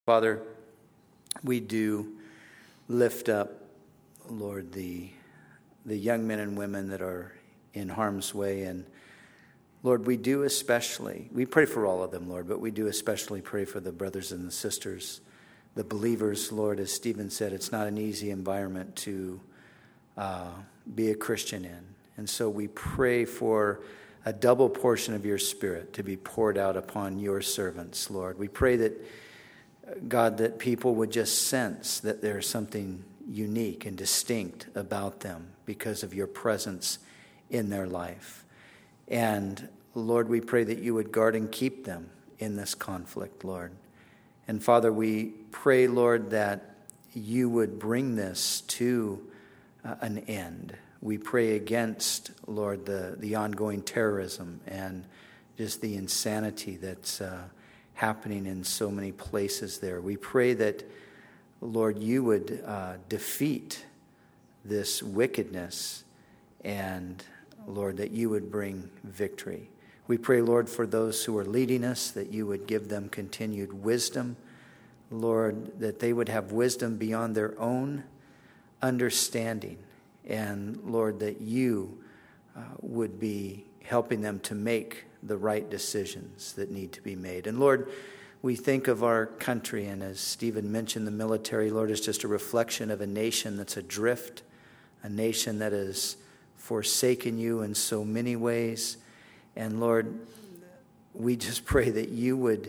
Father, we do lift up, Lord, the young men and women that are in harm's way. And Lord, we do especially, we pray for all of them, Lord, but we do especially pray for the brothers and the sisters, the believers. Lord, as Stephen said, it's not an easy environment to be a Christian in. And so we pray for a double portion of your Spirit to be poured out upon your servants, Lord. We pray that, God, that people would just sense that there's something unique and distinct about them because of your presence in their life. And Lord, we pray that you would guard and keep them in this conflict, Lord. And Father, we pray, Lord, that you would bring this to an end. We pray against, Lord, the ongoing terrorism and just the insanity that's happening in so many places there. We pray that, Lord, you would defeat this wickedness and, Lord, that you would bring victory. We pray, Lord, for those who are leading us, that you would give them continued wisdom. Lord, that they would have wisdom beyond their own understanding. And, Lord, that you would be helping them to make the right decisions that need to be made. And Lord, we think of our country, and as Stephen mentioned, the military, Lord, is just a reflection of a nation that's adrift, a nation that has forsaken you in so many ways. And Lord, we just pray that you would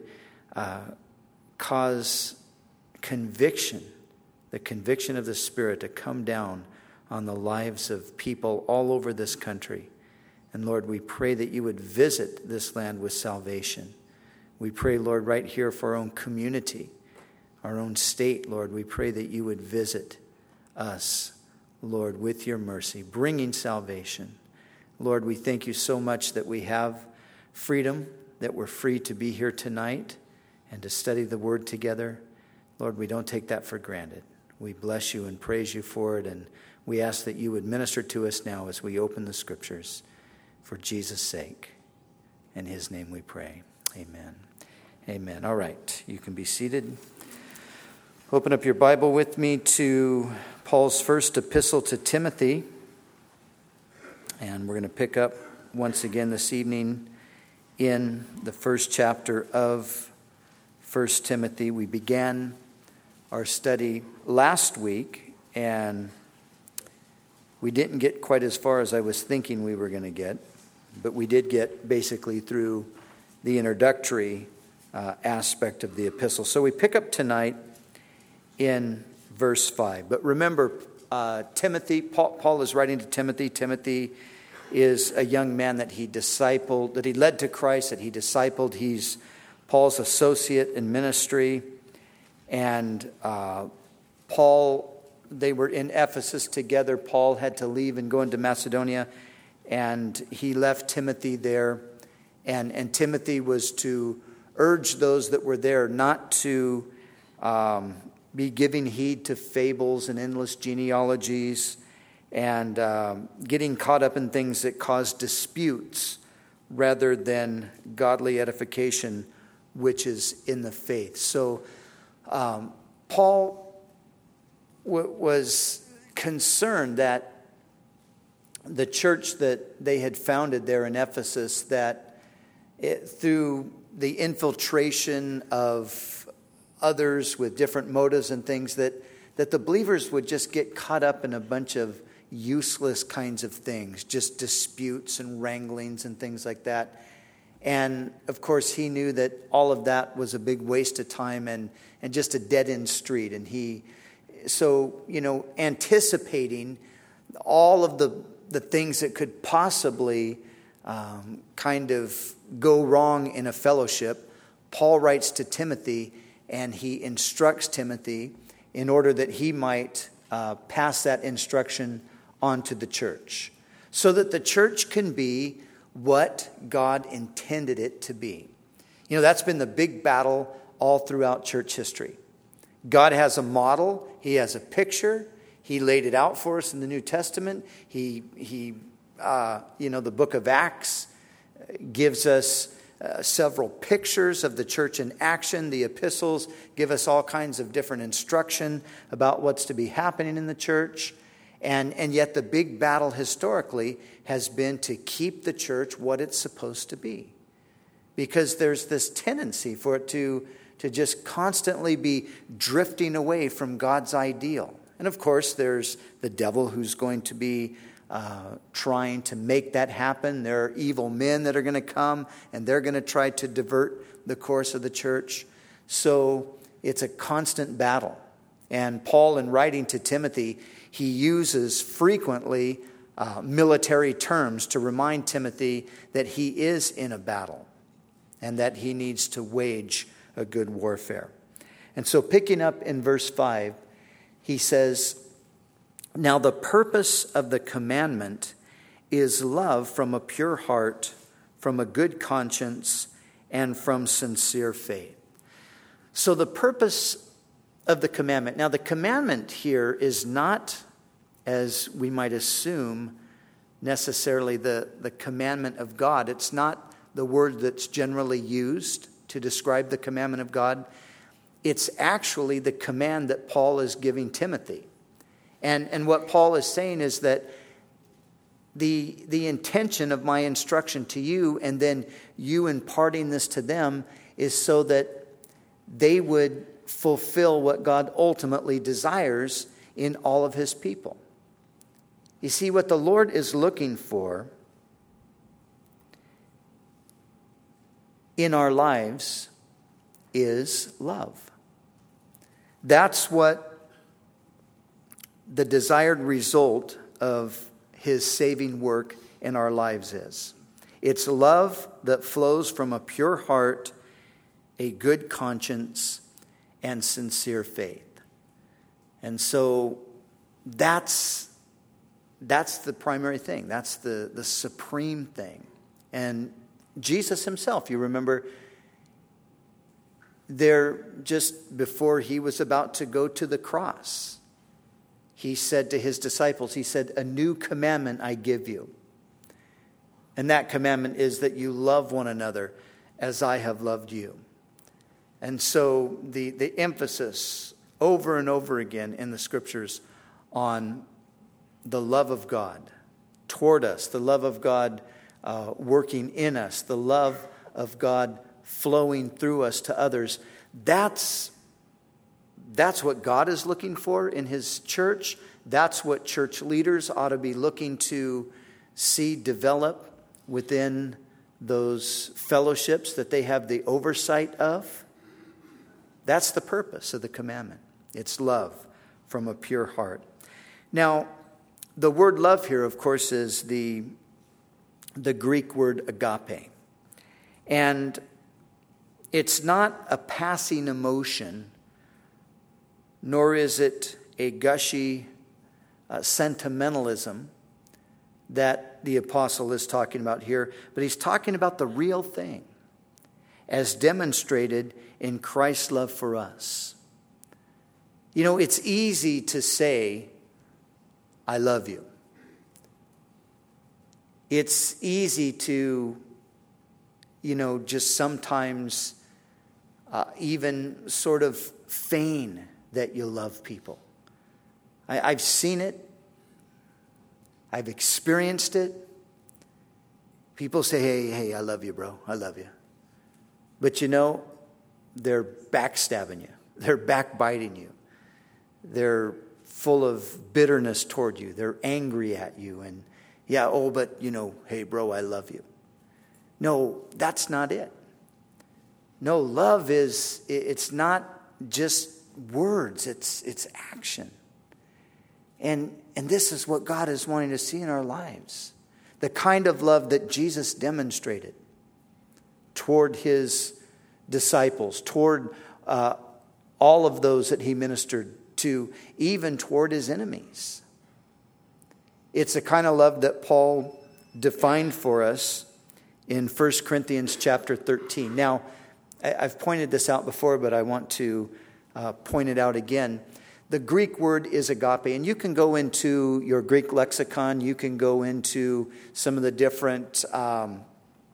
cause conviction, the conviction of the Spirit to come down on the lives of people all over this country. And Lord, we pray that you would visit this land with salvation. We pray, Lord, right here for our own community, our own state, Lord. We pray that you would visit us, Lord, with your mercy, bringing salvation. Lord, we thank you so much that we have freedom, that we're free to be here tonight and to study the word together. Lord, we don't take that for granted. We bless you and praise you for it, and we ask that you would minister to us now as we open the scriptures for Jesus' sake. In his name we pray. Amen. Amen. All right, you can be seated. Open up your Bible with me to Paul's first epistle to Timothy. And we're going to pick up once again this evening in the first chapter of 1 Timothy. We began our study last week, and we didn't get quite as far as I was thinking we were going to get, but we did get basically through the introductory aspect of the epistle. So we pick up tonight in verse 5. But remember, Timothy, Paul is writing to Timothy. Timothy is a young man that he discipled, that he led to Christ, that he discipled. He's Paul's associate in ministry. And Paul, they were in Ephesus together. Paul had to leave and go into Macedonia, and he left Timothy there. And Timothy was to urge those that were there not to be giving heed to fables and endless genealogies and getting caught up in things that cause disputes rather than godly edification, which is in the faith. So Paul was concerned that the church that they had founded there in Ephesus, that through the infiltration of others with different motives and things, that the believers would just get caught up in a bunch of useless kinds of things, just disputes and wranglings and things like that. And of course, he knew that all of that was a big waste of time and just a dead-end street. And anticipating all of the things that could possibly kind of go wrong in a fellowship, Paul writes to Timothy, and he instructs Timothy in order that he might pass that instruction on to the church, so that the church can be what God intended it to be. You know, that's been the big battle all throughout church history. God has a model. He has a picture. He laid it out for us in the New Testament. The book of Acts gives us several pictures of the church in action. The epistles give us all kinds of different instruction about what's to be happening in the church. And yet the big battle historically has been to keep the church what it's supposed to be. Because there's this tendency for it to just constantly be drifting away from God's ideal. And of course, there's the devil who's going to be trying to make that happen. There are evil men that are going to come, and they're going to try to divert the course of the church. So it's a constant battle. And Paul, in writing to Timothy, he uses frequently military terms to remind Timothy that he is in a battle and that he needs to wage a good warfare. And so picking up in verse 5, he says, "Now the purpose of the commandment is love from a pure heart, from a good conscience, and from sincere faith." So the purpose of the commandment. Now the commandment here is not, as we might assume, necessarily the commandment of God. It's not the word that's generally used to describe the commandment of God. It's actually the command that Paul is giving Timothy. And what Paul is saying is that the intention of my instruction to you, and then you imparting this to them, is so that they would fulfill what God ultimately desires in all of his people. You see, what the Lord is looking for in our lives is love. That's what the desired result of his saving work in our lives is. It's love that flows from a pure heart, a good conscience, and sincere faith. And so that's the primary thing. That's the supreme thing. And Jesus himself, you remember, there just before he was about to go to the cross, he said to his disciples, he said, "A new commandment I give you. And that commandment is that you love one another as I have loved you." And so the emphasis over and over again in the scriptures on the love of God toward us, the love of God working in us, the love of God flowing through us to others. That's what God is looking for in his church. That's what church leaders ought to be looking to see develop within those fellowships that they have the oversight of. That's the purpose of the commandment. It's love from a pure heart. Now, the word love here, of course, is the Greek word agape. And it's not a passing emotion, nor is it a gushy sentimentalism that the apostle is talking about here, but he's talking about the real thing as demonstrated in Christ's love for us. You know, it's easy to say, "I love you." It's easy to, just sometimes even sort of feign that you love people. I've seen it. I've experienced it. People say, hey, I love you, bro. I love you. But they're backstabbing you. They're backbiting you. They're full of bitterness toward you. They're angry at you. And but hey, bro, I love you. No, that's not it. No, love it's not just words. It's action. And this is what God is wanting to see in our lives. The kind of love that Jesus demonstrated toward his disciples, toward all of those that he ministered to, even toward his enemies. It's a kind of love that Paul defined for us in 1 Corinthians chapter 13. Now, I've pointed this out before, but I want to point it out again. The Greek word is agape, and you can go into your Greek lexicon. You can go into some of the different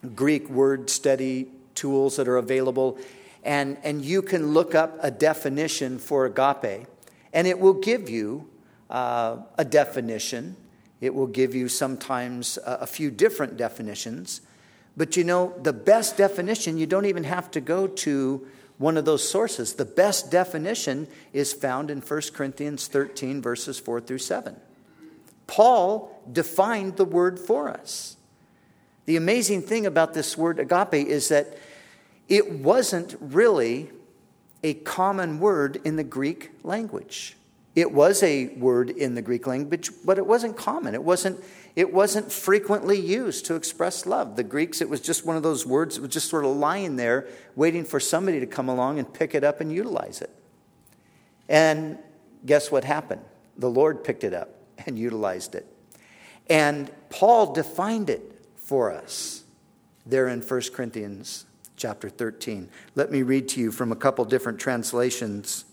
Greek word study tools that are available, and you can look up a definition for agape, and it will give you a definition. It will give you sometimes a few different definitions. But you know, the best definition, you don't even have to go to one of those sources. The best definition is found in 1 Corinthians 13, verses 4 through 7. Paul defined the word for us. The amazing thing about this word agape is that it wasn't really a common word in the Greek language. It was a word in the Greek language, but it wasn't common. It wasn't frequently used to express love. The Greeks, it was just one of those words that was just sort of lying there, waiting for somebody to come along and pick it up and utilize it. And guess what happened? The Lord picked it up and utilized it. And Paul defined it for us there in 1 Corinthians chapter 13. Let me read to you from a couple different translations.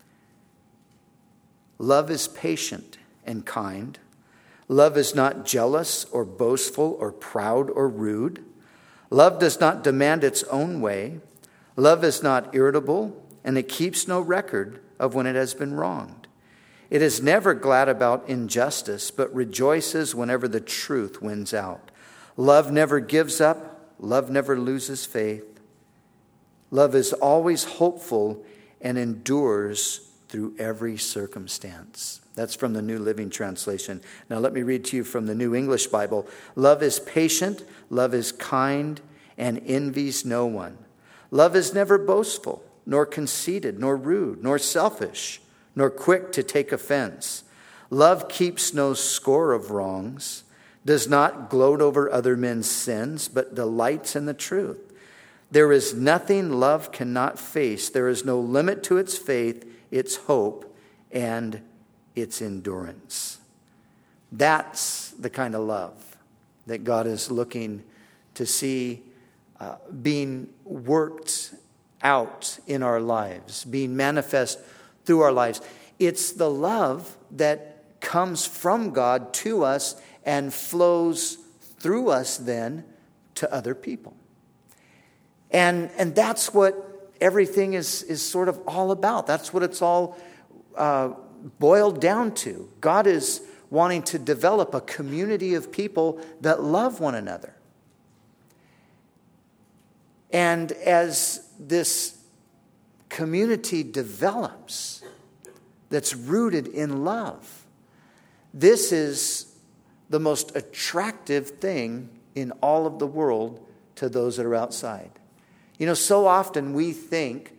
Love is patient and kind. Love is not jealous or boastful or proud or rude. Love does not demand its own way. Love is not irritable, and it keeps no record of when it has been wronged. It is never glad about injustice, but rejoices whenever the truth wins out. Love never gives up. Love never loses faith. Love is always hopeful and endures through every circumstance. That's from the New Living Translation. Now let me read to you from the New English Bible. Love is patient, love is kind, and envies no one. Love is never boastful, nor conceited, nor rude, nor selfish, nor quick to take offense. Love keeps no score of wrongs, does not gloat over other men's sins, but delights in the truth. There is nothing love cannot face. There is no limit to its faith, its hope, and its endurance. That's the kind of love that God is looking to see being worked out in our lives, being manifest through our lives. It's the love that comes from God to us and flows through us then to other people. And that's what everything is sort of all about. That's what it's all boiled down to. God is wanting to develop a community of people that love one another. And as this community develops, that's rooted in love, this is the most attractive thing in all of the world to those that are outside. You know, so often we think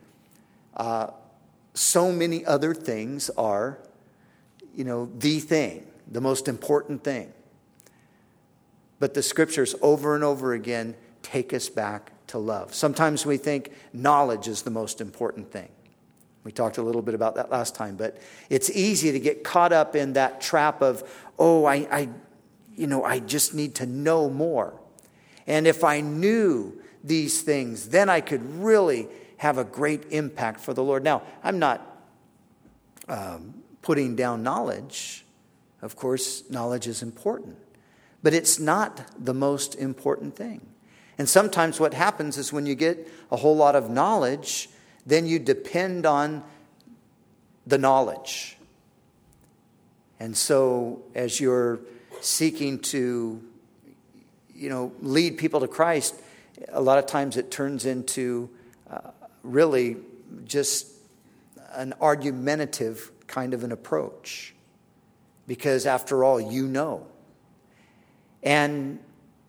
so many other things are, the thing, the most important thing. But the scriptures over and over again take us back to love. Sometimes we think knowledge is the most important thing. We talked a little bit about that last time, but it's easy to get caught up in that trap of, I just need to know more. And if I knew these things, then I could really have a great impact for the Lord. Now, I'm not putting down knowledge. Of course, knowledge is important. But it's not the most important thing. And sometimes what happens is when you get a whole lot of knowledge, then you depend on the knowledge. And so as you're seeking to, lead people to Christ, a lot of times it turns into really just an argumentative kind of an approach. Because after all, you know. And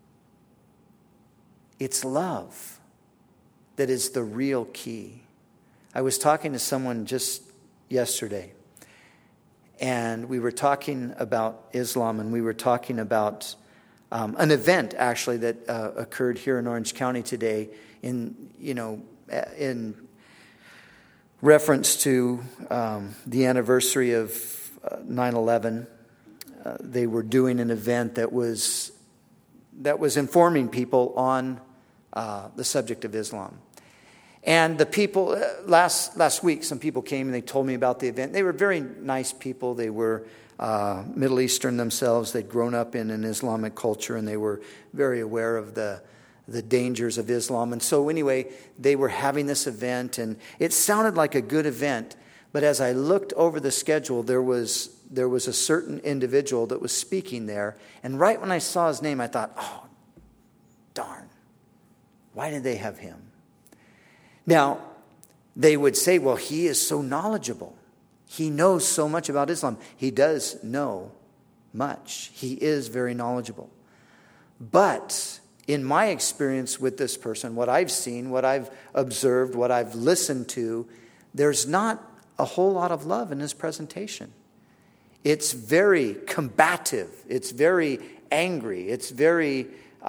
it's love that is the real key. I was talking to someone just yesterday, and we were talking about Islam, and we were talking about an event actually that occurred here in Orange County today in reference to the anniversary of 9/11. They were doing an event that was informing people on the subject of Islam. And the people, last week, some people came and they told me about the event. They were very nice people. They were Middle Eastern themselves. They'd grown up in an Islamic culture, and they were very aware of the the dangers of Islam. And so anyway, they were having this event, and it sounded like a good event. But as I looked over the schedule, there was a certain individual that was speaking there. And right when I saw his name, I thought, oh, darn, why did they have him? Now, they would say, well, he is so knowledgeable. He knows so much about Islam. He does know much. He is very knowledgeable. But in my experience with this person, what I've seen, what I've observed, what I've listened to, there's not a whole lot of love in his presentation. It's very combative. It's very angry. It's very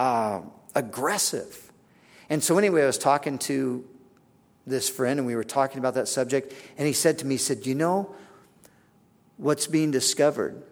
aggressive. And so anyway, I was talking to this friend, and we were talking about that subject, and he said to me, you know, what's being discovered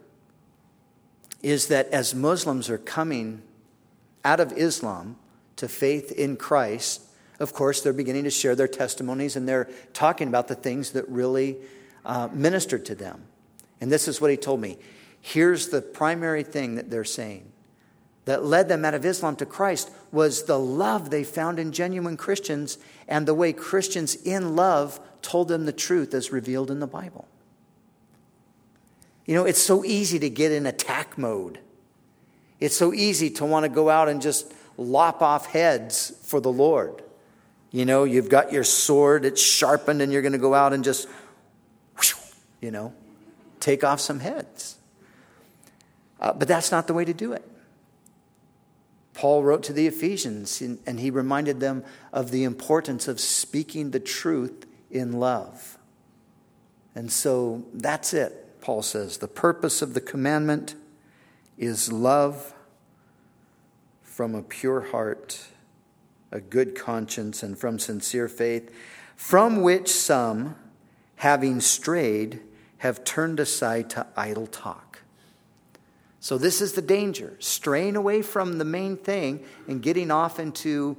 is that as Muslims are coming out of Islam to faith in Christ, of course, they're beginning to share their testimonies, and they're talking about the things that really ministered to them. And this is what he told me. Here's the primary thing that they're saying that led them out of Islam to Christ was the love they found in genuine Christians and the way Christians in love told them the truth as revealed in the Bible. You know, it's so easy to get in attack mode. It's so easy to want to go out and just lop off heads for the Lord. You know, you've got your sword, it's sharpened, and you're going to go out and just, you know, take off some heads. But that's not the way to do it. Paul wrote to the Ephesians, and he reminded them of the importance of speaking the truth in love. And so that's it, Paul says. The purpose of the commandment is love from a pure heart, a good conscience, and from sincere faith, from which some, having strayed, have turned aside to idle talk. So this is the danger, straying away from the main thing and getting off into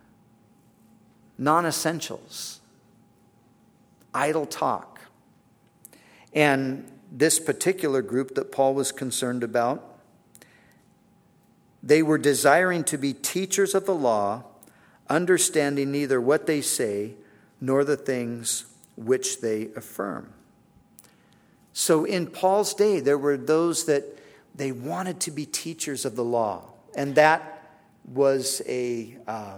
non-essentials, idle talk. And this particular group that Paul was concerned about, they were desiring to be teachers of the law, understanding neither what they say nor the things which they affirm. So in Paul's day, there were those that they wanted to be teachers of the law, and that was a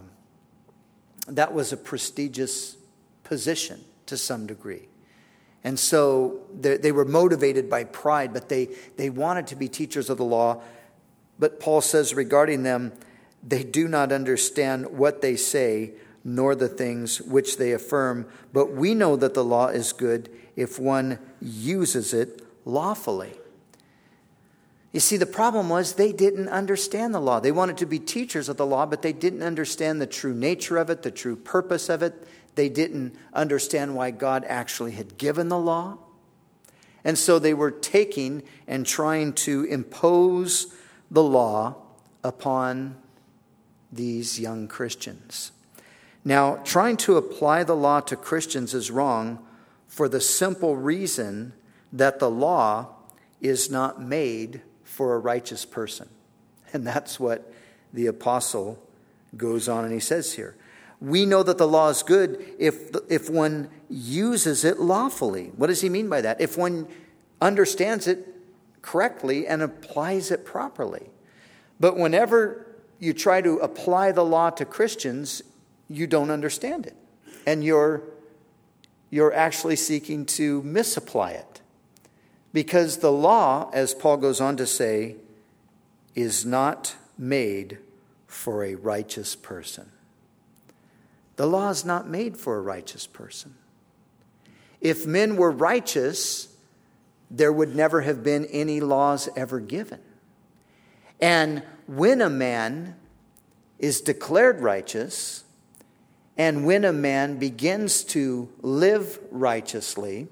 prestigious position to some degree. And so they were motivated by pride, but they wanted to be teachers of the law. But Paul says regarding them, they do not understand what they say, nor the things which they affirm. But we know that the law is good if one uses it lawfully. You see, the problem was they didn't understand the law. They wanted to be teachers of the law, but they didn't understand the true nature of it, the true purpose of it. They didn't understand why God actually had given the law. And so they were taking and trying to impose the law upon these young Christians. Now, trying to apply the law to Christians is wrong for the simple reason that the law is not made for a righteous person. And that's what the apostle goes on and he says here. We know that the law is good if one uses it lawfully. What does he mean by that? If one understands it correctly and applies it properly. But whenever you try to apply the law to Christians, you don't understand it. And you're actually seeking to misapply it. Because the law, as Paul goes on to say, is not made for a righteous person. The law is not made for a righteous person. If men were righteous, there would never have been any laws ever given. And when a man is declared righteous, and when a man begins to live righteously,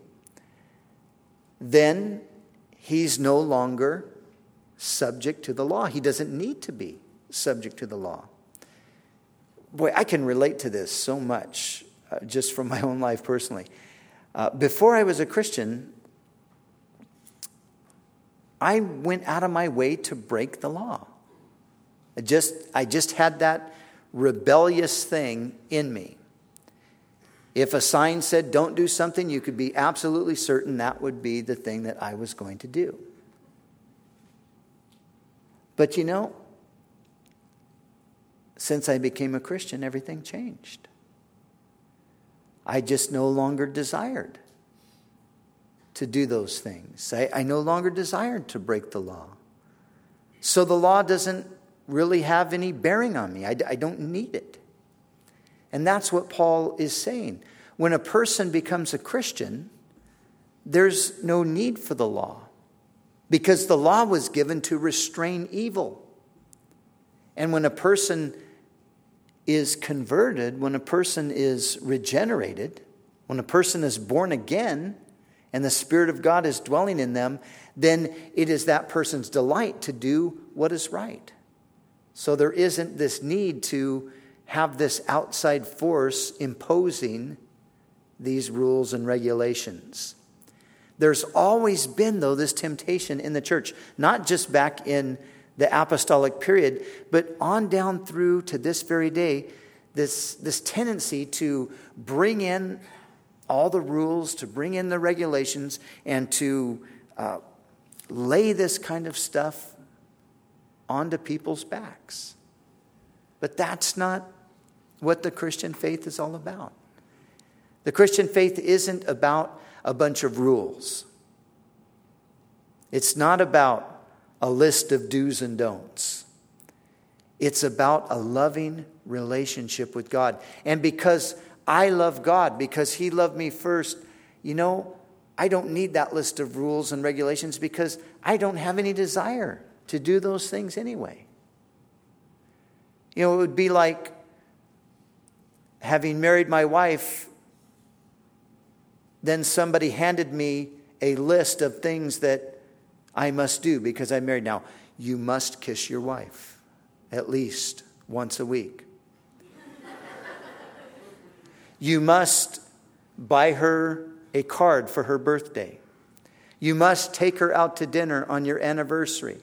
then he's no longer subject to the law. He doesn't need to be subject to the law. Boy, I can relate to this so much, just from my own life personally. Before I was a Christian, I went out of my way to break the law. I just had that rebellious thing in me. If a sign said don't do something, you could be absolutely certain that would be the thing that I was going to do. But since I became a Christian, everything changed. I just no longer desired to do those things. I no longer desired to break the law. So the law doesn't really have any bearing on me. I don't need it. And that's what Paul is saying. When a person becomes a Christian, there's no need for the law, because the law was given to restrain evil. And when a person is converted, when a person is regenerated, when a person is born again, and the Spirit of God is dwelling in them, then it is that person's delight to do what is right. So there isn't this need to have this outside force imposing these rules and regulations. There's always been, though, this temptation in the church, not just back in the apostolic period, but on down through to this very day, this tendency to bring in all the rules, to bring in the regulations, and to lay this kind of stuff onto people's backs. But that's not what the Christian faith is all about. The Christian faith isn't about a bunch of rules. It's not about a list of do's and don'ts. It's about a loving relationship with God. And because I love God, because He loved me first, I don't need that list of rules and regulations, because I don't have any desire to do those things anyway. It would be like having married my wife, then somebody handed me a list of things that I must do because I'm married. Now, you must kiss your wife at least once a week. You must buy her a card for her birthday. You must take her out to dinner on your anniversary.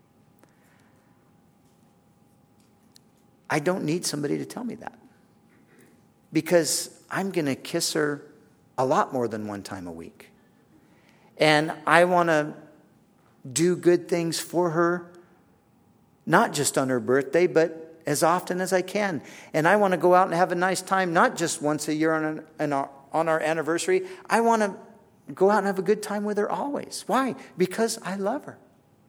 I don't need somebody to tell me that, because I'm going to kiss her a lot more than one time a week. And I want to do good things for her, not just on her birthday, but as often as I can. And I want to go out and have a nice time, not just once a year on our anniversary. I want to go out and have a good time with her always. Why? Because I love her.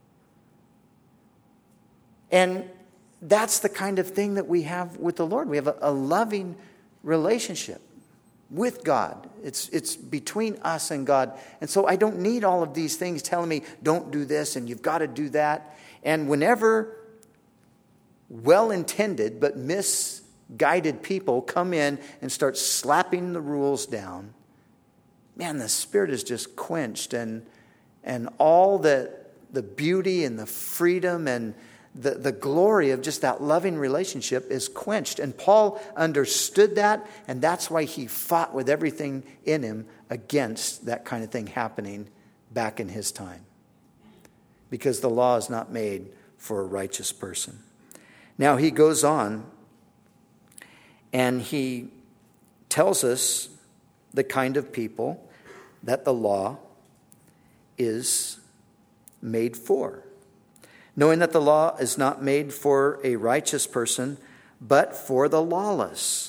And that's the kind of thing that we have with the Lord. We have a loving relationship with God. It's between us and God. And so I don't need all of these things telling me, don't do this and you've got to do that. And whenever well-intended but misguided people come in and start slapping the rules down, man, the spirit is just quenched, and all the beauty and the freedom and the glory of just that loving relationship is quenched. And Paul understood that, and that's why he fought with everything in him against that kind of thing happening back in his time. Because the law is not made for a righteous person. Now he goes on, and he tells us the kind of people that the law is made for. Knowing that the law is not made for a righteous person, but for the lawless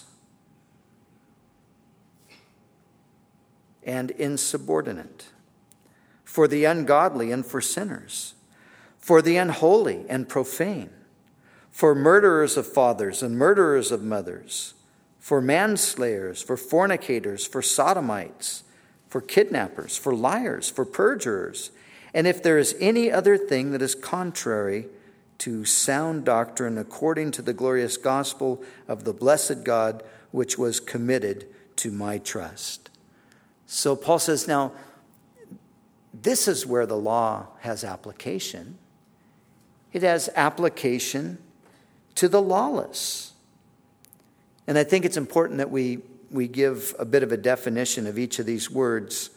and insubordinate, for the ungodly and for sinners, for the unholy and profane, for murderers of fathers and murderers of mothers, for manslayers, for fornicators, for sodomites, for kidnappers, for liars, for perjurers, and if there is any other thing that is contrary to sound doctrine according to the glorious gospel of the blessed God, which was committed to my trust. So Paul says, now, this is where the law has application. It has application to the lawless. And I think it's important that we give a bit of a definition of each of these words.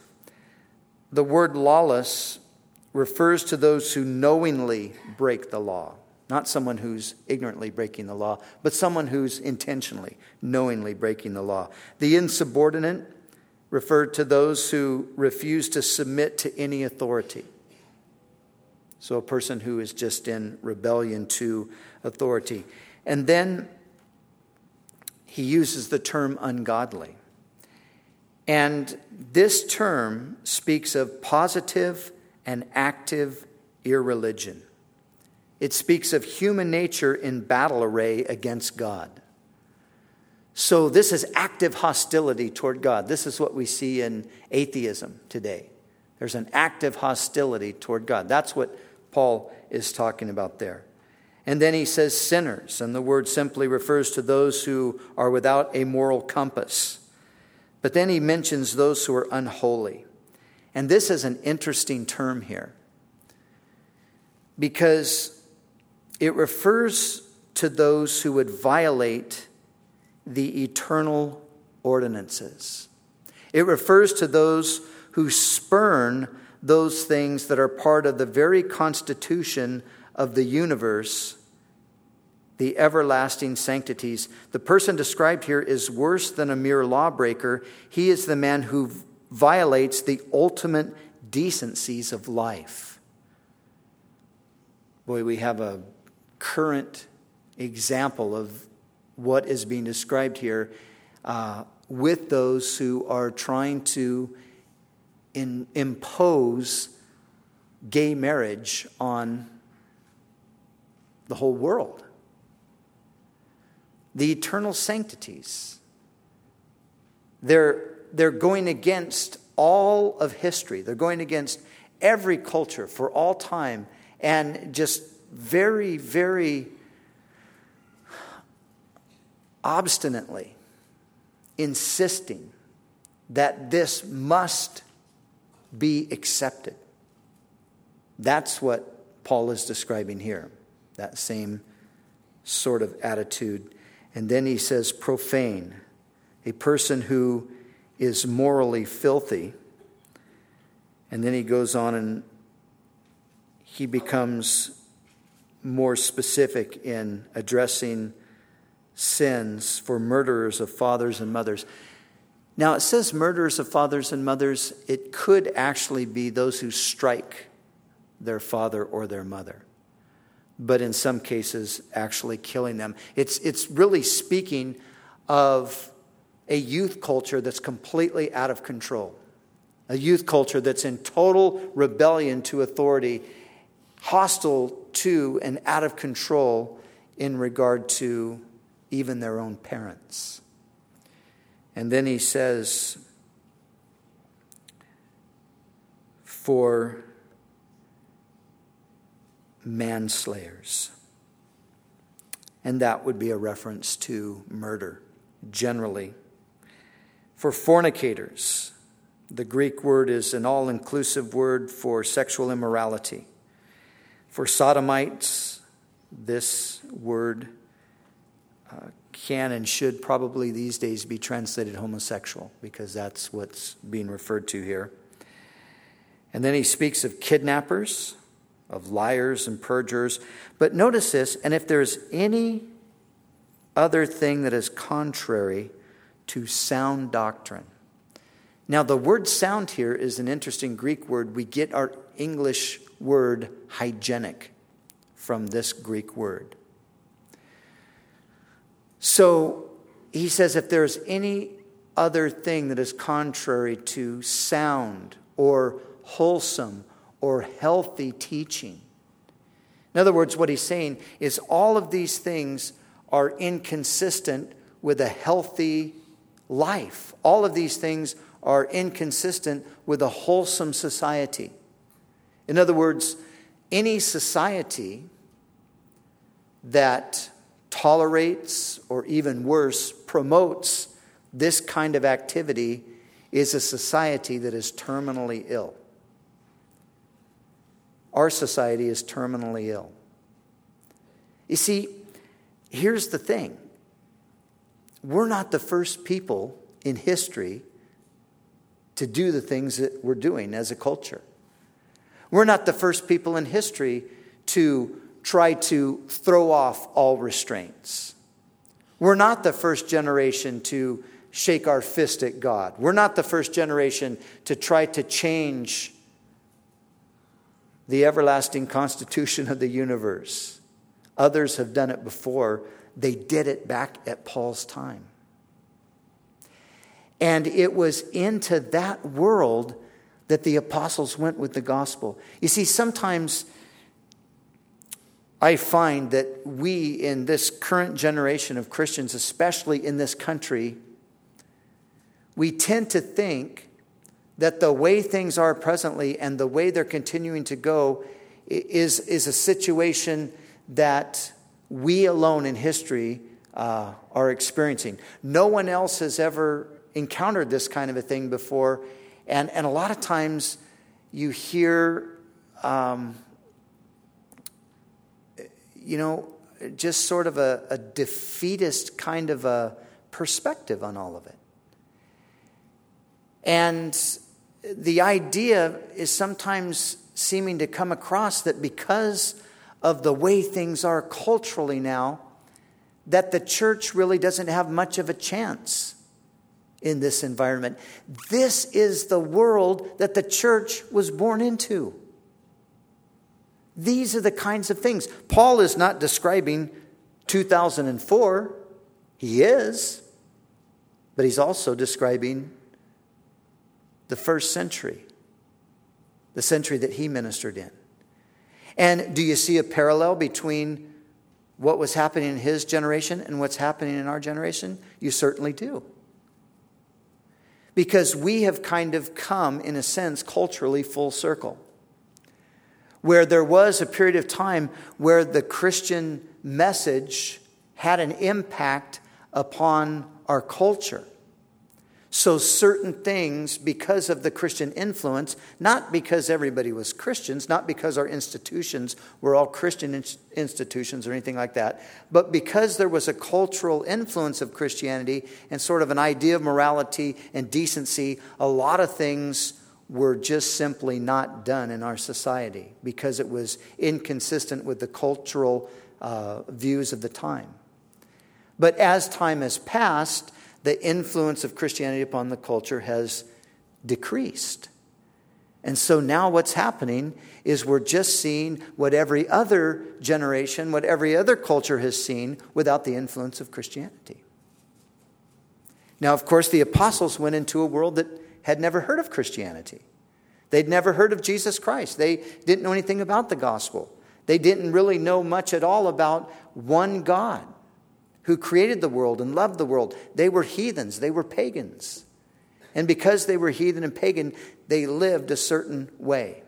The word lawless refers to those who knowingly break the law. Not someone who's ignorantly breaking the law, but someone who's intentionally, knowingly breaking the law. The insubordinate referred to those who refuse to submit to any authority. So a person who is just in rebellion to authority. And then he uses the term ungodly. And this term speaks of positive and active irreligion. It speaks of human nature in battle array against God. So this is active hostility toward God. This is what we see in atheism today. There's an active hostility toward God. That's what Paul is talking about there. And then he says sinners, and the word simply refers to those who are without a moral compass. But then he mentions those who are unholy. And this is an interesting term here, because it refers to those who would violate the eternal ordinances. It refers to those who spurn those things that are part of the very constitution of the universe, the everlasting sanctities. The person described here is worse than a mere lawbreaker. He is the man who violates the ultimate decencies of life. Boy, we have a current example of what is being described here with those who are trying to impose gay marriage on the whole world. The eternal sanctities. They're going against all of history. They're going against every culture for all time, and just very, very obstinately insisting that this must be accepted. That's what Paul is describing here, that same sort of attitude. And then he says profane, a person who is morally filthy. And then he goes on and he becomes more specific in addressing sins for murderers of fathers and mothers. Now it says murderers of fathers and mothers. It could actually be those who strike their father or their mother, but in some cases actually killing them. It's really speaking of a youth culture that's completely out of control. A youth culture that's in total rebellion to authority, hostile to and out of control in regard to even their own parents. And then he says, for manslayers. And that would be a reference to murder, generally. For fornicators, the Greek word is an all-inclusive word for sexual immorality. For sodomites, this word can and should probably these days be translated homosexual, because that's what's being referred to here. And then he speaks of kidnappers, of liars and perjurers. But notice this, and if there's any other thing that is contrary to sound doctrine. Now, the word sound here is an interesting Greek word. We get our English word hygienic from this Greek word. So he says if there's any other thing that is contrary to sound or wholesome or healthy teaching. In other words, what he's saying is all of these things are inconsistent with a healthy life. All of these things are inconsistent with a wholesome society. In other words, any society that tolerates, or even worse, promotes this kind of activity is a society that is terminally ill. Our society is terminally ill. You see, here's the thing. We're not the first people in history to do the things that we're doing as a culture. We're not the first people in history to try to throw off all restraints. We're not the first generation to shake our fist at God. We're not the first generation to try to change the everlasting constitution of the universe. Others have done it before. They did it back at Paul's time. And it was into that world that the apostles went with the gospel. You see, sometimes I find that we in this current generation of Christians, especially in this country, we tend to think that the way things are presently and the way they're continuing to go is a situation that we alone in history are experiencing. No one else has ever encountered this kind of a thing before. And a lot of times you hear, just sort of a defeatist kind of a perspective on all of it. And the idea is sometimes seeming to come across that because of the way things are culturally now, that the church really doesn't have much of a chance in this environment. This is the world that the church was born into. These are the kinds of things. Paul is not describing 2004. He is. But he's also describing the first century. The century that he ministered in. And do you see a parallel between what was happening in his generation and what's happening in our generation? You certainly do. Because we have kind of come, in a sense, culturally full circle. Where there was a period of time where the Christian message had an impact upon our culture. So certain things, because of the Christian influence, not because everybody was Christians, not because our institutions were all Christian institutions or anything like that, but because there was a cultural influence of Christianity and sort of an idea of morality and decency, a lot of things were just simply not done in our society because it was inconsistent with the cultural views of the time. But as time has passed, the influence of Christianity upon the culture has decreased. And so now what's happening is we're just seeing what every other generation, what every other culture has seen without the influence of Christianity. Now, of course, the apostles went into a world that had never heard of Christianity. They'd never heard of Jesus Christ. They didn't know anything about the gospel. They didn't really know much at all about one God who created the world and loved the world. They were heathens. They were pagans. And because they were heathen and pagan, they lived a certain way.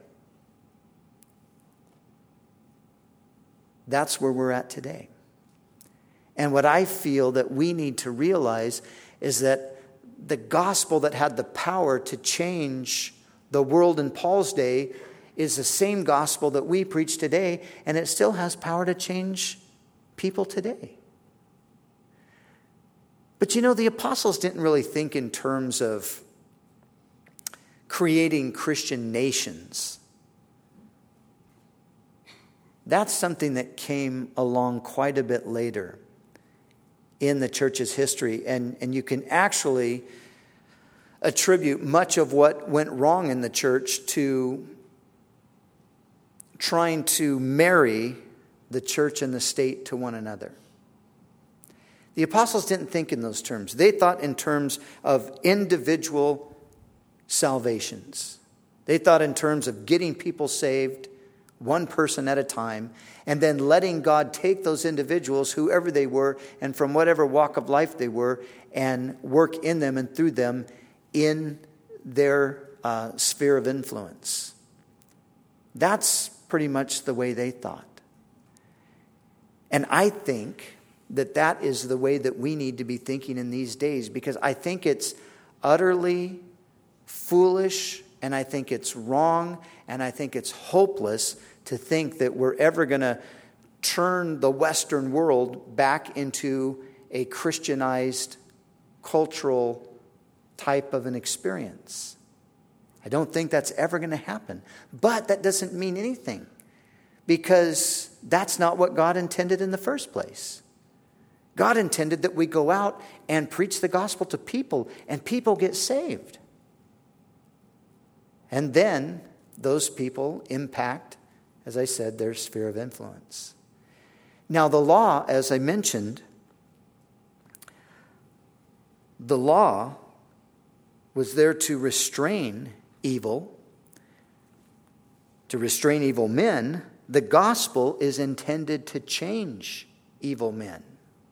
That's where we're at today. And what I feel that we need to realize is that the gospel that had the power to change the world in Paul's day is the same gospel that we preach today, and it still has power to change people today. But the apostles didn't really think in terms of creating Christian nations. That's something that came along quite a bit later in the church's history. And you can actually attribute much of what went wrong in the church to trying to marry the church and the state to one another. The apostles didn't think in those terms. They thought in terms of individual salvations. They thought in terms of getting people saved, one person at a time, and then letting God take those individuals, whoever they were, and from whatever walk of life they were, and work in them and through them in their sphere of influence. That's pretty much the way they thought. And I think that is the way that we need to be thinking in these days, because I think it's utterly foolish, and I think it's wrong, and I think it's hopeless to think that we're ever going to turn the Western world back into a Christianized cultural type of an experience. I don't think that's ever going to happen. But that doesn't mean anything. because that's not what God intended in the first place. God intended that we go out and preach the gospel to people, and people get saved. And then those people impact, as I said, their sphere of influence. Now, the law, as I mentioned, the law was there to restrain evil, to restrain evil men. The gospel is intended to change evil men.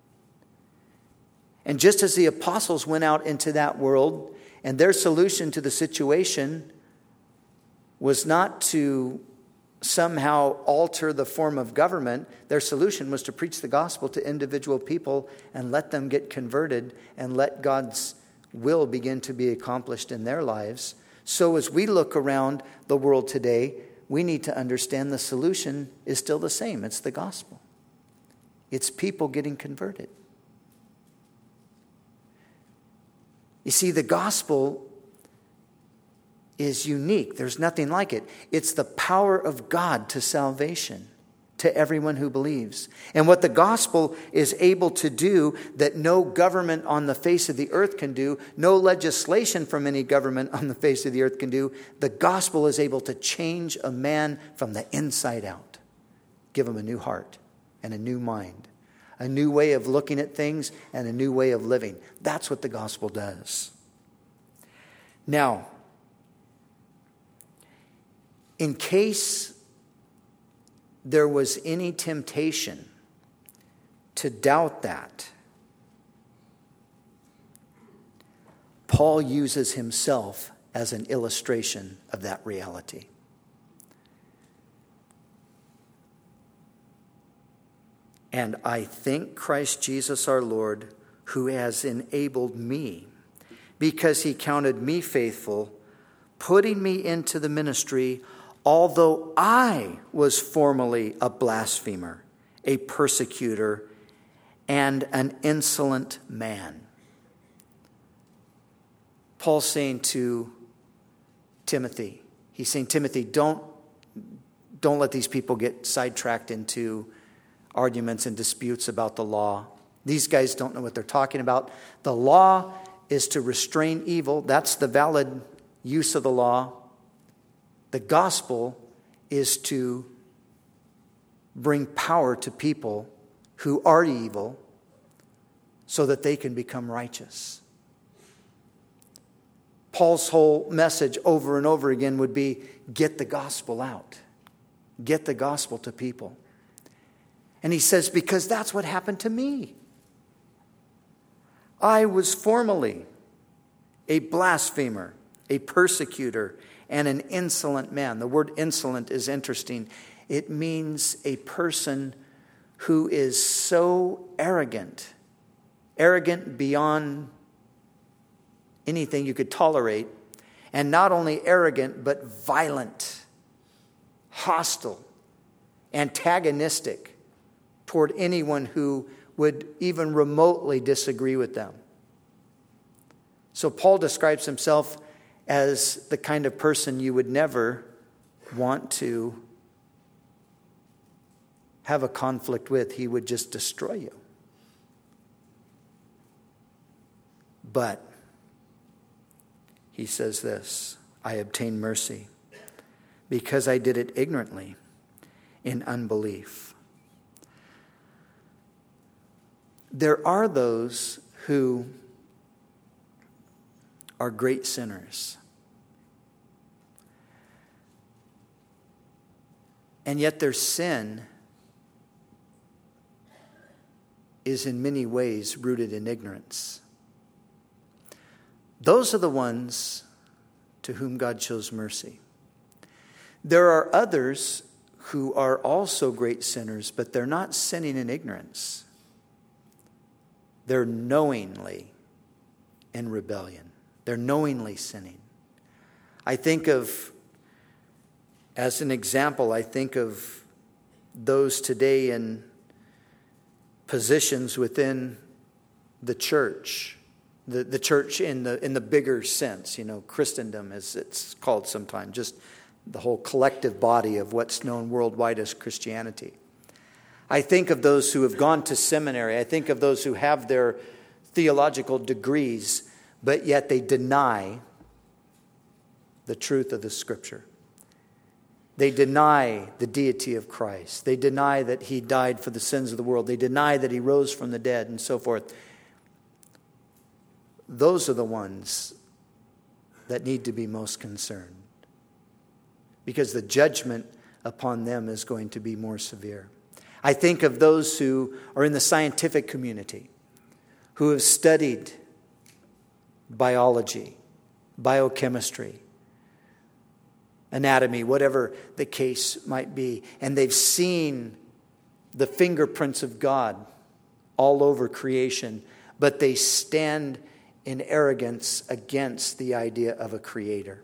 And just as the apostles went out into that world, and their solution to the situation was not to somehow alter the form of government, their solution was to preach the gospel to individual people and let them get converted and let God's will begin to be accomplished in their lives. So as we look around the world today, we need to understand the solution is still the same. It's the gospel. It's people getting converted. You see, the gospel is unique. There's nothing like it. It's the power of God to salvation to everyone who believes. And what the gospel is able to do that no government on the face of the earth can do, no legislation from any government on the face of the earth can do, the gospel is able to change a man from the inside out. Give him a new heart and a new mind, a new way of looking at things and a new way of living. That's what the gospel does. Now, in case there was any temptation to doubt that, Paul uses himself as an illustration of that reality. And I thank Christ Jesus our Lord, who has enabled me, because he counted me faithful, putting me into the ministry, although I was formerly a blasphemer, a persecutor, and an insolent man. Paul's saying to Timothy, he's saying, Timothy, don't let these people get sidetracked into arguments and disputes about the law. These guys don't know what they're talking about. The law is to restrain evil. That's the valid use of the law. The gospel is to bring power to people who are evil so that they can become righteous. Paul's whole message over and over again would be, get the gospel out. Get the gospel to people. And he says, because that's what happened to me. I was formerly a blasphemer, a persecutor, and an insolent man. The word insolent is interesting. It means a person who is so arrogant beyond anything you could tolerate, and not only arrogant, but violent, hostile, antagonistic toward anyone who would even remotely disagree with them. So Paul describes himself as the kind of person you would never want to have a conflict with. He would just destroy you. But he says this, I obtained mercy because I did it ignorantly in unbelief. There are those who are great sinners. And yet their sin is in many ways rooted in ignorance. Those are the ones to whom God shows mercy. There are others who are also great sinners, but they're not sinning in ignorance. They're knowingly in rebellion. They're knowingly sinning. I think of, as an example, I think of those today in positions within the church. The church in the bigger sense, Christendom as it's called sometimes, just the whole collective body of what's known worldwide as Christianity. I think of those who have gone to seminary. I think of those who have their theological degrees, but yet they deny the truth of the Scripture. They deny the deity of Christ. They deny that he died for the sins of the world. They deny that he rose from the dead and so forth. Those are the ones that need to be most concerned, because the judgment upon them is going to be more severe. I think of those who are in the scientific community, who have studied biology, biochemistry, anatomy, whatever the case might be, and they've seen the fingerprints of God all over creation, but they stand in arrogance against the idea of a creator.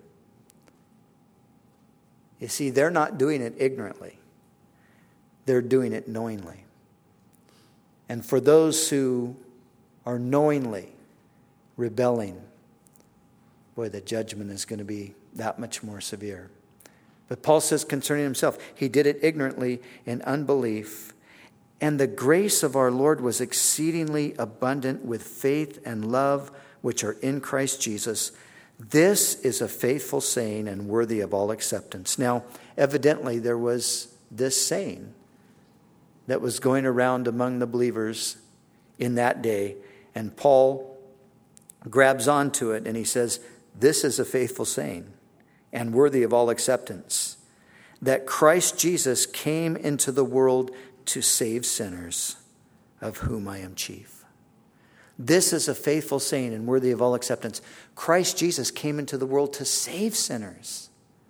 You see, they're not doing it ignorantly. They're doing it knowingly. And for those who are knowingly rebelling, boy, the judgment is going to be that much more severe. But Paul says concerning himself, he did it ignorantly in unbelief. And the grace of our Lord was exceedingly abundant with faith and love, which are in Christ Jesus. This is a faithful saying and worthy of all acceptance. Now, evidently, there was this saying that was going around among the believers in that day. And Paul grabs onto it and he says, this is a faithful saying and worthy of all acceptance, that Christ Jesus came into the world to save sinners, of whom I am chief. This is a faithful saying and worthy of all acceptance. Christ Jesus came into the world to save sinners.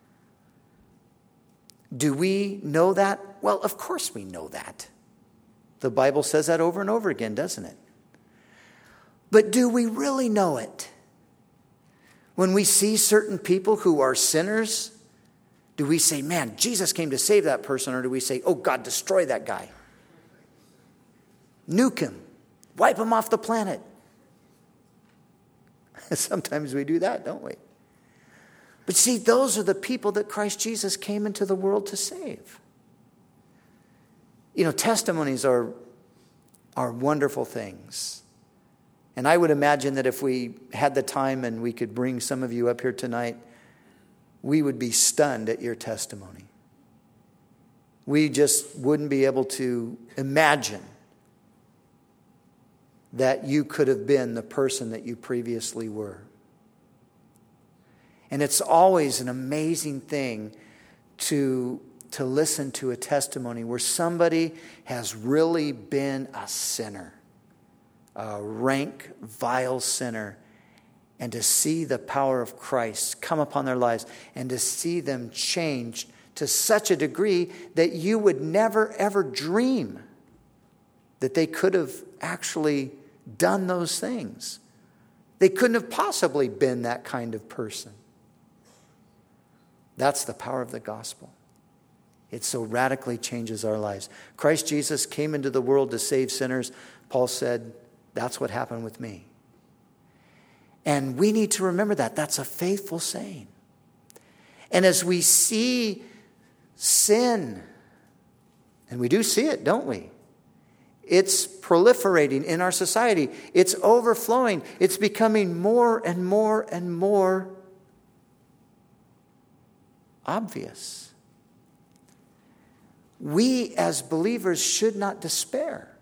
Do we know that? Well, of course we know that. The Bible says that over and over again, doesn't it? But do we really know it? When we see certain people who are sinners, do we say, man, Jesus came to save that person? Or do we say, oh, God, destroy that guy? Nuke him. Wipe him off the planet. Sometimes we do that, don't we? But see, those are the people that Christ Jesus came into the world to save. You know, testimonies are wonderful things. And I would imagine that if we had the time and we could bring some of you up here tonight, we would be stunned at your testimony. We just wouldn't be able to imagine that you could have been the person that you previously were. And it's always an amazing thing to listen to a testimony where somebody has really been a sinner, a rank, vile sinner, and to see the power of Christ come upon their lives and to see them changed to such a degree that you would never, ever dream that they could have actually done those things. They couldn't have possibly been that kind of person. That's the power of the gospel. It so radically changes our lives. Christ Jesus came into the world to save sinners. Paul said, that's what happened with me. And we need to remember that. That's a faithful saying. And as we see sin, and we do see it, don't we? It's proliferating in our society. It's overflowing. It's becoming more and more and more obvious. We as believers should not despair.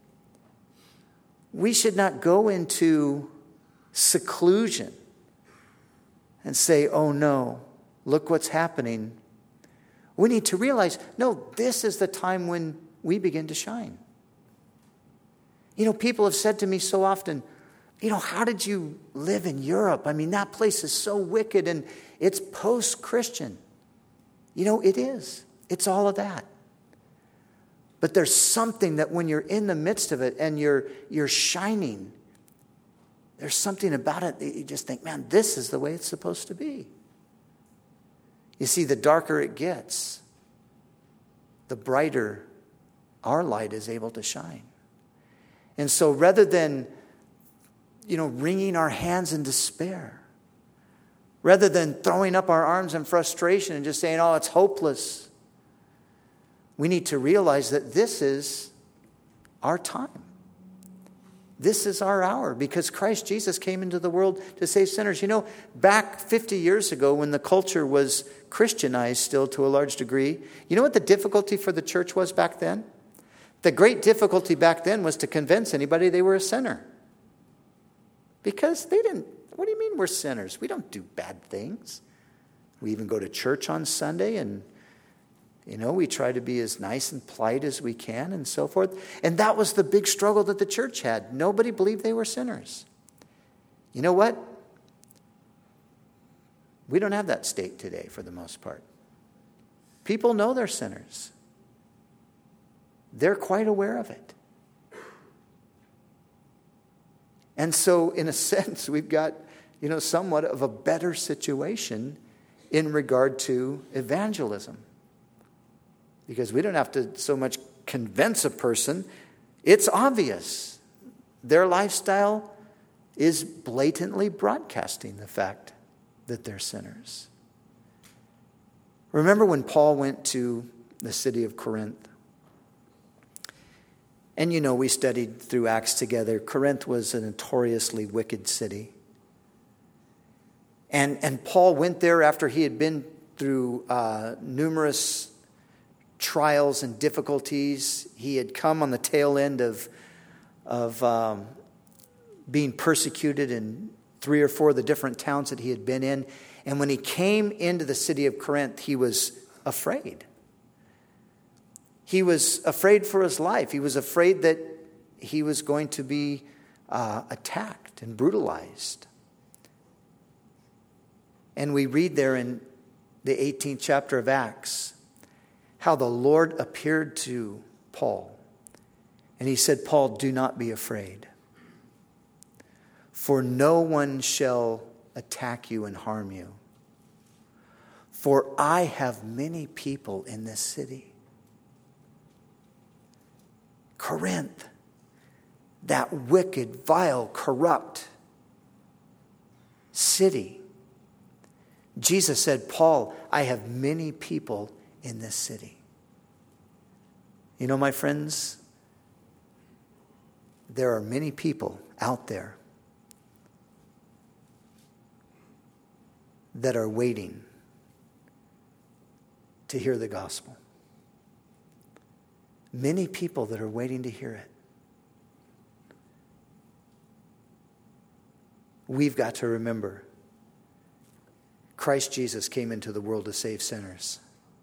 We should not go into seclusion and say, oh no, look what's happening. We need to realize, no, this is the time when we begin to shine. You know, people have said to me so often, you know, how did you live in Europe? I mean, that place is so wicked and it's post-Christian. You know, it is. It's all of that. But there's something that when you're in the midst of it and you're shining, there's something about it that you just think, man, this is the way it's supposed to be. You see, the darker it gets, the brighter our light is able to shine. And so rather than, wringing our hands in despair, Rather than throwing up our arms in frustration and just saying, oh, it's hopeless. We need to realize that this is our time. This is our hour because Christ Jesus came into the world to save sinners. You know, back 50 years ago when the culture was Christianized still to a large degree, you know what the difficulty for the church was back then? The great difficulty back then was to convince anybody they were a sinner. Because they didn't, what do you mean we're sinners? We don't do bad things. We even go to church on Sunday and, we try to be as nice and polite as we can and so forth. And that was the big struggle that the church had. Nobody believed they were sinners. You know what? We don't have that state today for the most part. People know they're sinners. They're quite aware of it. And so, in a sense, we've got, somewhat of a better situation in regard to evangelism. Because we don't have to so much convince a person. It's obvious. Their lifestyle is blatantly broadcasting the fact that they're sinners. Remember when Paul went to the city of Corinth? And we studied through Acts together. Corinth was a notoriously wicked city. And Paul went there after he had been through numerous trials and difficulties. He had come on the tail end of being persecuted in 3 or 4 of the different towns that he had been in. And when he came into the city of Corinth, he was afraid. He was afraid for his life. He was afraid that he was going to be attacked and brutalized. And we read there in the 18th chapter of Acts how the Lord appeared to Paul. And he said, Paul, do not be afraid. For no one shall attack you and harm you. For I have many people in this city. Corinth, that wicked, vile, corrupt city. Jesus said, Paul, I have many people in this city. My friends, there are many people out there that are waiting to hear the gospel. Many people that are waiting to hear it. We've got to remember Christ Jesus came into the world to save sinners.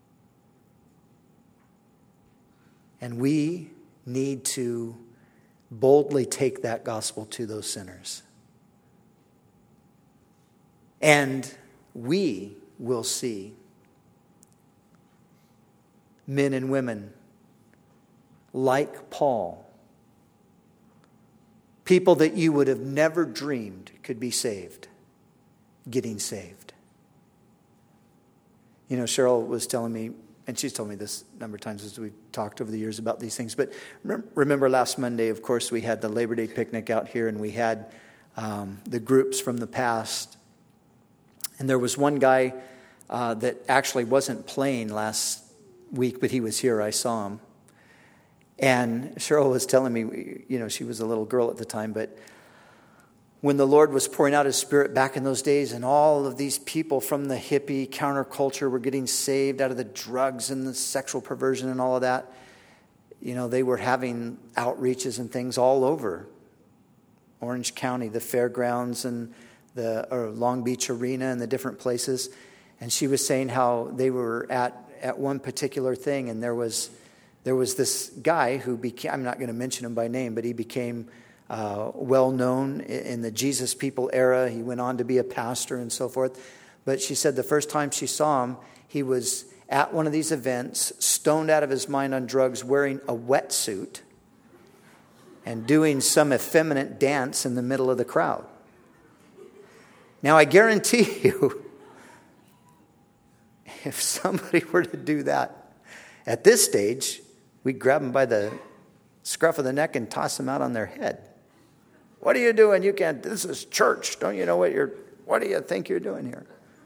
And we need to boldly take that gospel to those sinners. And we will see men and women like Paul, people that you would have never dreamed could be saved, getting saved. Cheryl was telling me, and she's told me this a number of times as we've talked over the years about these things, but remember last Monday, of course, we had the Labor Day picnic out here, and we had the groups from the past. And there was one guy that actually wasn't playing last week, but he was here. I saw him. And Cheryl was telling me, she was a little girl at the time, but when the Lord was pouring out His Spirit back in those days, and all of these people from the hippie counterculture were getting saved out of the drugs and the sexual perversion and all of that, they were having outreaches and things all over Orange County, the fairgrounds and the Long Beach Arena and the different places. And she was saying how they were at one particular thing, and there was this guy who became, I'm not going to mention him by name, but he became well known in the Jesus People era. He went on to be a pastor and so forth. But she said the first time she saw him, he was at one of these events, stoned out of his mind on drugs, wearing a wetsuit and doing some effeminate dance in the middle of the crowd. Now, I guarantee you, if somebody were to do that at this stage, we'd grab them by the scruff of the neck and toss them out on their head. What are you doing? You can't. This is church. Don't you know what do you think you're doing here?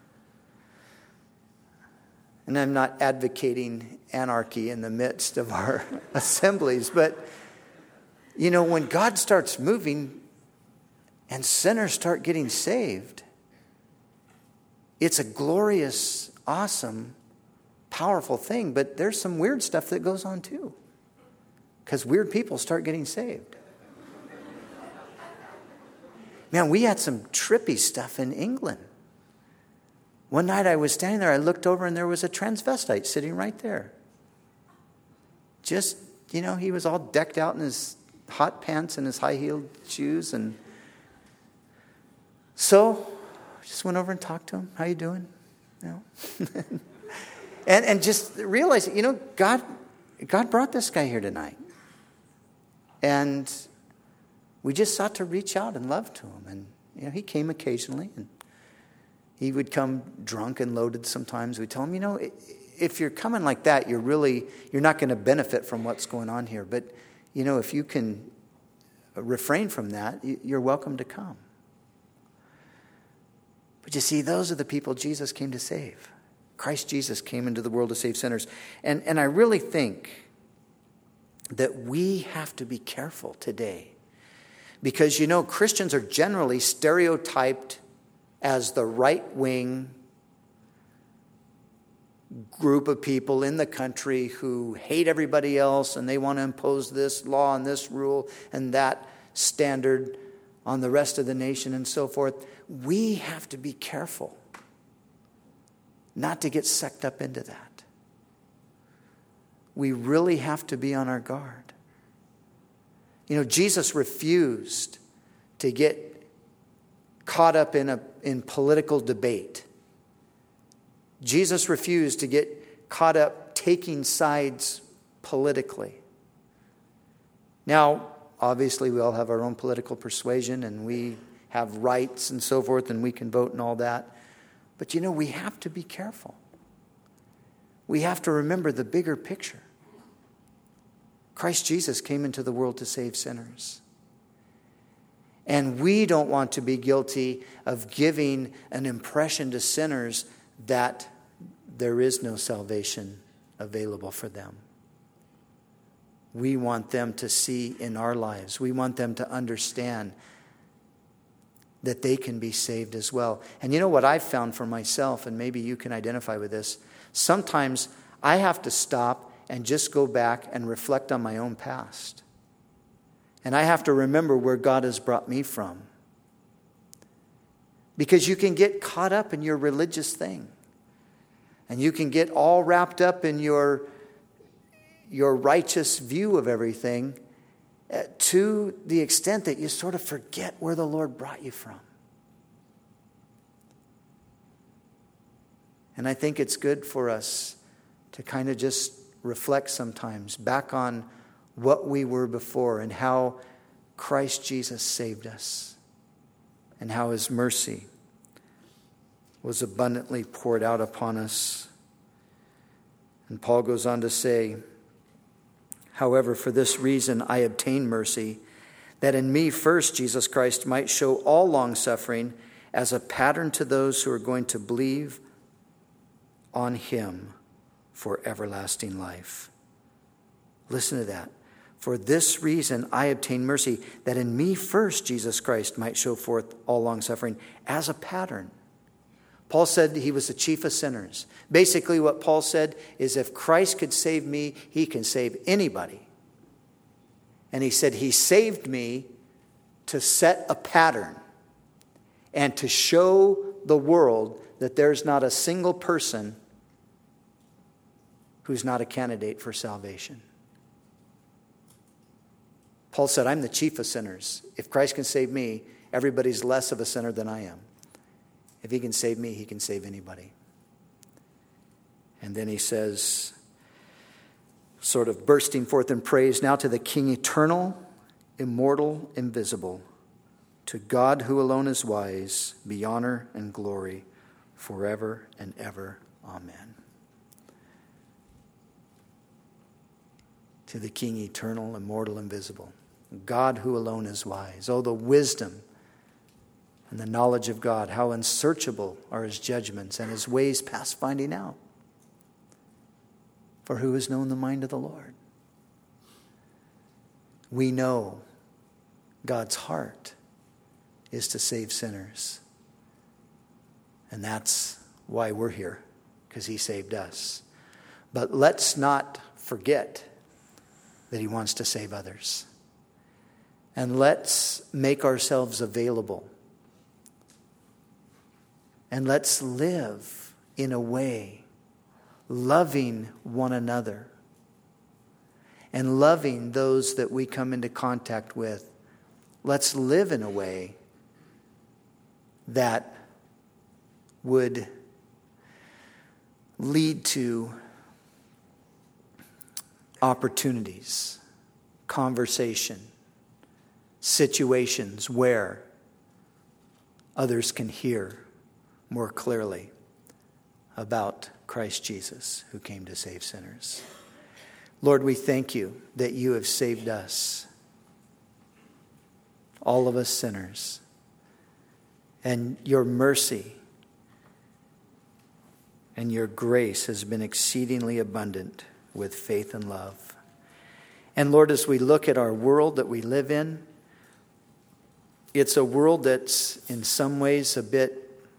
And I'm not advocating anarchy in the midst of our assemblies, but, when God starts moving and sinners start getting saved, it's a glorious, awesome, powerful thing, but there's some weird stuff that goes on too, because weird people start getting saved. Man, we had some trippy stuff in England. One night I was standing there, I looked over and there was a transvestite sitting right there. Just, he was all decked out in his hot pants and his high-heeled shoes. And so I just went over and talked to him. How you doing? and just realized, God brought this guy here tonight. And we just sought to reach out and love to him. And, he came occasionally. And he would come drunk and loaded sometimes. We'd tell him, if you're coming like that, you're not going to benefit from what's going on here. But, if you can refrain from that, you're welcome to come. But you see, those are the people Jesus came to save. Christ Jesus came into the world to save sinners. And I really think that we have to be careful today. Because, Christians are generally stereotyped as the right-wing group of people in the country who hate everybody else and they want to impose this law and this rule and that standard on the rest of the nation and so forth. We have to be careful not to get sucked up into that. We really have to be on our guard. Jesus refused to get caught up in political debate. Jesus refused to get caught up taking sides politically. Now, obviously, we all have our own political persuasion and we have rights and so forth and we can vote and all that. But we have to be careful. We have to remember the bigger picture. Christ Jesus came into the world to save sinners. And we don't want to be guilty of giving an impression to sinners that there is no salvation available for them. We want them to see in our lives. We want them to understand that they can be saved as well. And what I've found for myself, and maybe you can identify with this, sometimes I have to stop and just go back and reflect on my own past. And I have to remember where God has brought me from. Because you can get caught up in your religious thing. And you can get all wrapped up in your righteous view of everything to the extent that you sort of forget where the Lord brought you from. And I think it's good for us to kind of just reflect sometimes back on what we were before and how Christ Jesus saved us and how his mercy was abundantly poured out upon us. And Paul goes on to say, however, for this reason I obtained mercy, that in me first Jesus Christ might show all long-suffering as a pattern to those who are going to believe on him for everlasting life. Listen to that. For this reason I obtained mercy, that in me first Jesus Christ might show forth all long-suffering as a pattern. Paul said he was the chief of sinners. Basically what Paul said is if Christ could save me, he can save anybody. And he said he saved me to set a pattern and to show the world that there's not a single person who's not a candidate for salvation. Paul said, I'm the chief of sinners. If Christ can save me, everybody's less of a sinner than I am. If he can save me, he can save anybody. And then he says, sort of bursting forth in praise, now to the King eternal, immortal, invisible, to God who alone is wise, be honor and glory forever and ever. Amen. To the King eternal, immortal, invisible, God who alone is wise. Oh, the wisdom and the knowledge of God, how unsearchable are his judgments and his ways past finding out. For who has known the mind of the Lord? We know God's heart is to save sinners. And that's why we're here, because he saved us. But let's not forget that he wants to save others. And let's make ourselves available. And let's live in a way loving one another and loving those that we come into contact with. Let's live in a way that would lead to opportunities, conversation, situations where others can hear more clearly about Christ Jesus, who came to save sinners. Lord, we thank you that you have saved us, all of us sinners, and your mercy and your grace has been exceedingly abundant with faith and love. And Lord, as we look at our world that we live in, it's a world that's in some ways a bit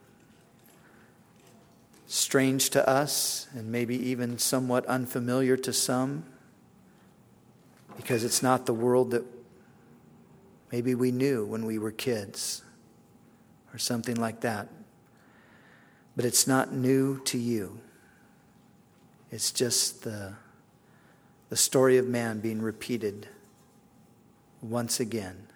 strange to us and maybe even somewhat unfamiliar to some, because it's not the world that maybe we knew when we were kids or something like that. But it's not new to you. It's just the story of man being repeated once again.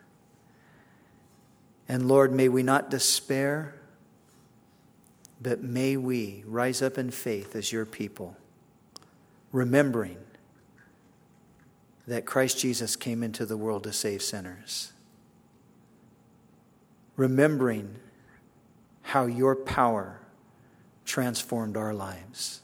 And Lord, may we not despair, but may we rise up in faith as your people, remembering that Christ Jesus came into the world to save sinners. Remembering how your power transformed our lives.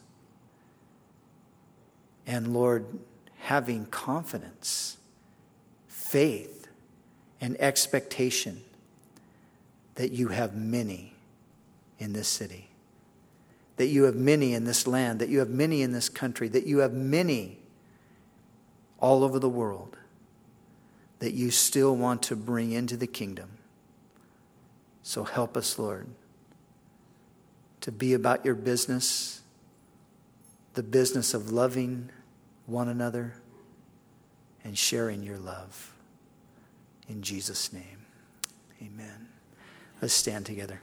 And Lord, having confidence, faith, and expectation that you have many in this city, that you have many in this land, that you have many in this country, that you have many all over the world that you still want to bring into the kingdom. So help us, Lord, to be about your business, the business of loving one another and sharing your love. In Jesus' name, amen. Let's stand together.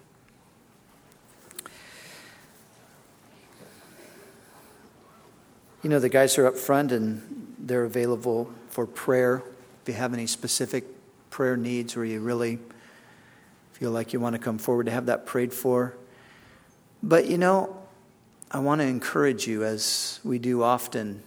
You know, the guys are up front and they're available for prayer. If you have any specific prayer needs or you really feel like you want to come forward to have that prayed for. But you know, I want to encourage you, as we do often,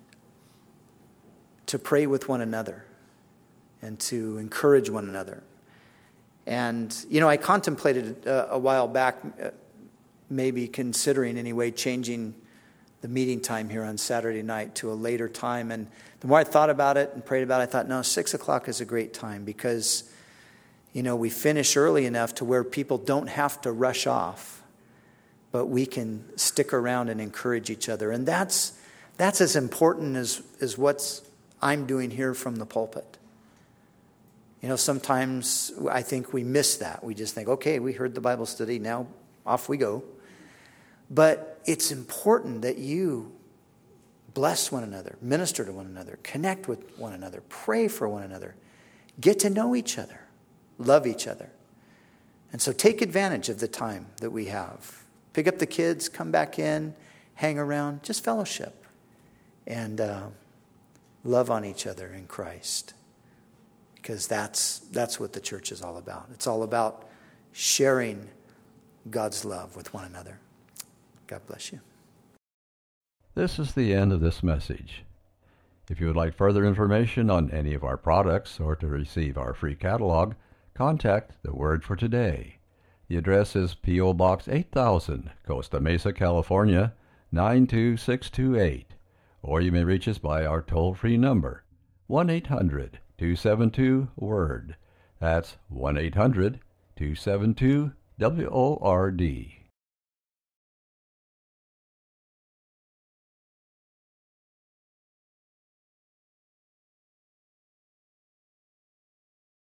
to pray with one another and to encourage one another. And, you know, I contemplated a while back, maybe considering anyway, changing the meeting time here on Saturday night to a later time. And the more I thought about it and prayed about it, I thought, no, 6 o'clock is a great time because, you know, we finish early enough to where people don't have to rush off, but we can stick around and encourage each other. And that's as important as what I'm doing here from the pulpit. You know, sometimes I think we miss that. We just think, okay, we heard the Bible study, now off we go. But it's important that you bless one another, minister to one another, connect with one another, pray for one another, get to know each other, love each other. And so take advantage of the time that we have. Pick up the kids, come back in, hang around, just fellowship. And love on each other in Christ. Because that's what the church is all about. It's all about sharing God's love with one another. God bless you. This is the end of this message. If you would like further information on any of our products or to receive our free catalog, contact The Word for Today. The address is P.O. Box 8000, Costa Mesa, California, 92628. Or you may reach us by our toll-free number, 1-800-272-WORD. That's 1-800-272-WORD.